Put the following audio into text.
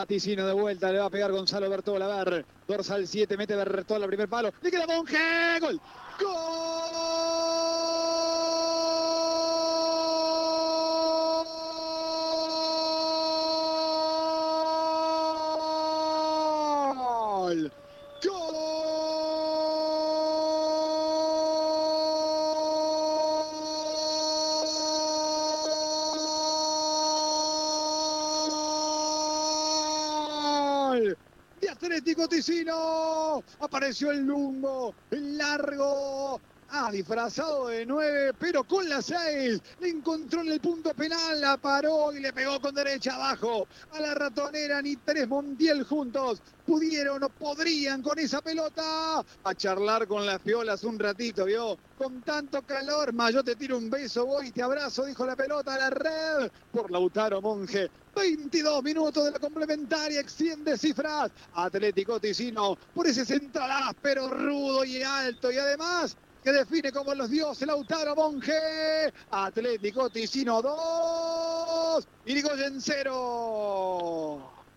Ticino de vuelta, le va a pegar Gonzalo Bertola. A ver, dorsal 7, mete Bertola, primer palo. Le queda Monje. ¡Gol! ¡Gol! De Atlético Ticino, apareció el lungo, el largo, disfrazado de 9, pero con la 6, le encontró en el punto penal, la paró y le pegó con derecha abajo a la ratonera. Ni tres Montiel juntos pudieron o podrían con esa pelota. A charlar con las piolas un ratito, ¿vio? Con tanto calor, yo te tiro un beso, voy y te abrazo, dijo la pelota a la red por Lautaro Monje. 22 minutos de la complementaria, extiende cifras. Atlético Ticino por ese central áspero, rudo y alto, y además que define como los dioses Lautaro Monje. Atlético Ticino 2, Irigoyen 0.